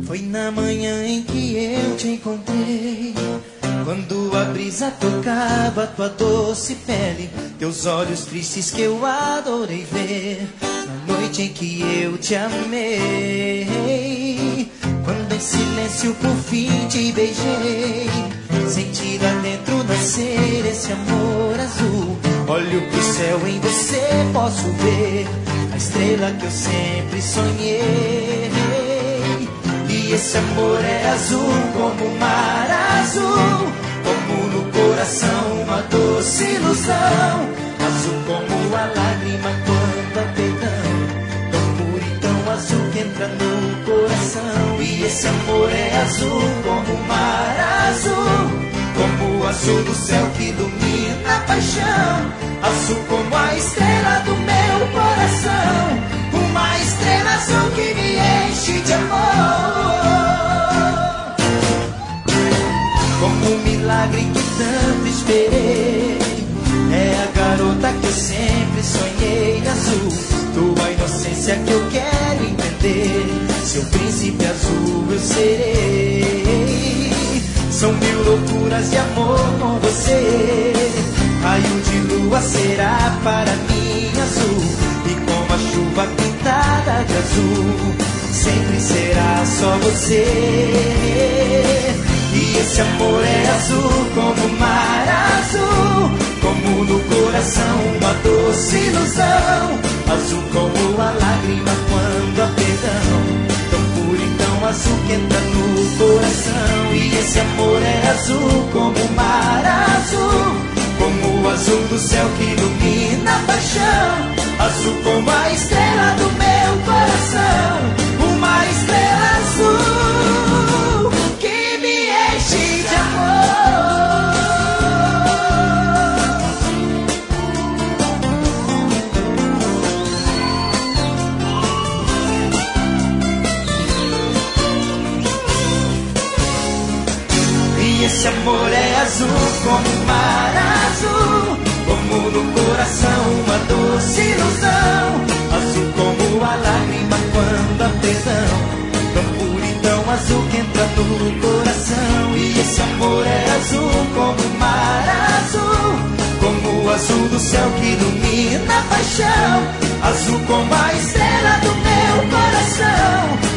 Foi na manhã em que eu te encontrei, quando a brisa tocava tua doce pele, teus olhos tristes que eu adorei ver, na noite em que eu te amei. Quando em silêncio por fim te beijei, senti lá dentro nascer esse amor azul. Olho pro céu, em você posso ver a estrela que eu sempre sonhei. E esse amor é azul como o mar azul, como no coração uma doce ilusão, azul como a lágrima quando há perdão, tão puro e tão azul que entra no coração. E esse amor é azul como o mar azul, como o azul do céu que ilumina a paixão, azul como a estrela do meu coração, uma estrela azul que me enche de amor. Como um milagre que tanto esperei, é a garota que eu sempre sonhei, azul, tua inocência que eu quero entender, seu príncipe azul eu serei. São 1000 loucuras de amor com você, raio de lua será para mim azul, e como a chuva pintada de azul, sempre será só você. E esse amor é azul como o mar azul, como no coração uma doce ilusão, azul como a lágrima quando há perdão, tão puro e tão azul que entra no coração. E esse amor é azul como o mar azul, como o azul do céu que ilumina a paixão, azul como a estrela do meu coração, uma estrela azul que me enche de amor. E esse amor é azul como o mar azul, como no coração uma doce ilusão, azul como a lágrima quando há perdão, tão puro e tão azul que entra no coração. E esse amor é azul como o mar azul, como o azul do céu que ilumina a paixão, azul como a estrela do meu coração,